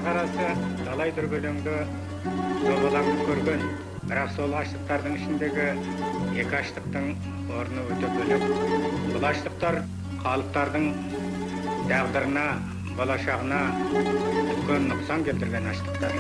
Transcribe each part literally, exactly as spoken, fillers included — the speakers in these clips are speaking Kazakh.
қарасы талай дүрбелеңді зобалаңды көрген, бірақ сол аштықтардың ішіндегі екі аштықтың орны өте бөлек. Бұл аштықтар халықтардың тағдырына, болашағына үлкен нұқсан келтірген аштықтар.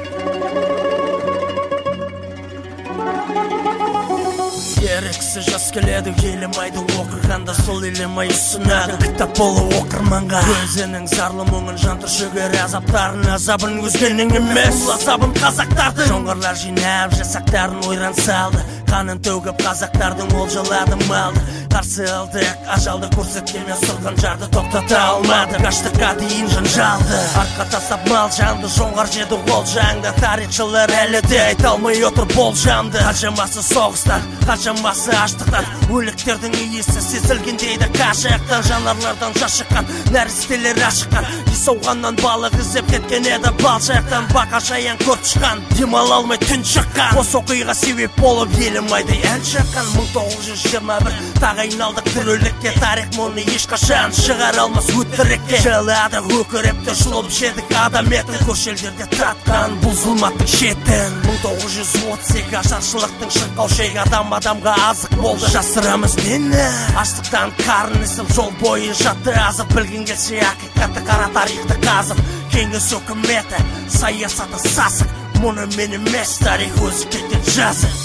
Ерексіз жас келеді, елемайды оқырғанда сол елемай ұсынады кітап болу оқырманға. Өзінің зарлы мұңын жан түршігер азаптарын, азабын өзгенің емес, бұл азабын қазақтардың. Жоңғарлар жинап жасақтарын ойран салды, қанын төгіп қазақтардың олжалады малды. Қарсы алдық, ажалды көрсеткенмен сұрған жарды тоқтата алмады. Аштыққа дейін жанжалды, артқа тастап мал жанды, жоңғар жеді ол жаңды. Тарихшылар әлі де айта алмай отыр болжамды. Қаншамасы соғыстан, қаншамасы аштықтан, өліктердің иесі сезілгендейді қашықтан. Жанарлардан жас шыққан, нәрестелер ашыққан, исауғаннан балық іздеп кеткен еді балшақтан. Бақа жаян көріп шыққан, демала алмай түн шыққан, осы оқиға себеп болып елімайды ән шыққан. Мың тоғыз жүз жиырма бір тағы айналдық тірілікке, тарих мұны ешқашан шығар алмас өтірікке. Жылады өкірепті жұлып жедік адам етін, көшелерде татқан бұл зұлматтың шетін. Мың тоғыз жүз отыз екі ашаршылықтың шырқау шегі, адам адамға азық болды. Жасырамыз нені? Аштықтан қарын ісіп жол бойы жатты азып, білген келсе ақиқатты қара тарихты қазып. Кеңес өкіметі саясаты сасық, мұны мен емес, тарих өзі кеткен жазық.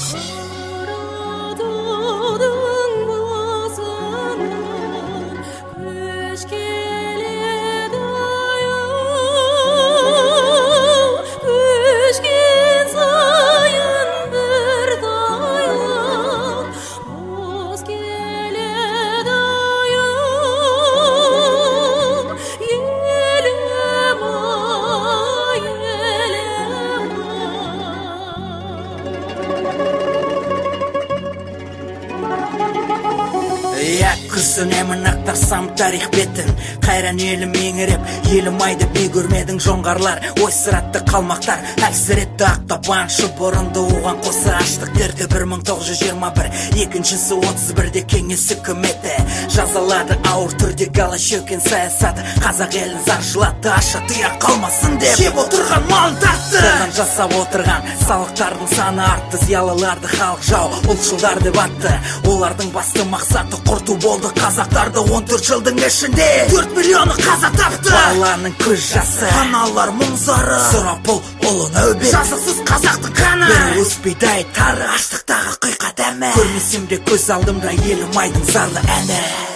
Күсінемін ақтарсам тарих бетін, қайран елім еңіреп, елім айды бей көрмедің жоңғарлар, ой сыратты қалмақтар, әлсіретті ақтабан бұрынды оған қосы аштық дерді. Бір мың тоғыз жүз жиырма бір, екіншісі отыз бірде кеңес үкіметі жазалады ауыр түрде Голощекин саясаты, қазақ елін заршылатты, аша тыя қалмасын деп жеп отырған малын тартты. Содан жасап отырған салықтардың саны артты, зиялыларды халық жау, ұлтшылдар деп атты. Олардың басты мақсаты құрту болды қазақтарды. Он төрт жылдың ішінде төрт миллионы қаза тапты. Баланың көз жасы, аналар мұңзары, сұрапыл ұлы нәубет, жазықсыз қазақтың қаны. Бір уыс бидай тары, аштықтағы құйқа дәмі, көрмесем де көз алдымда елім айдың зарлы әні.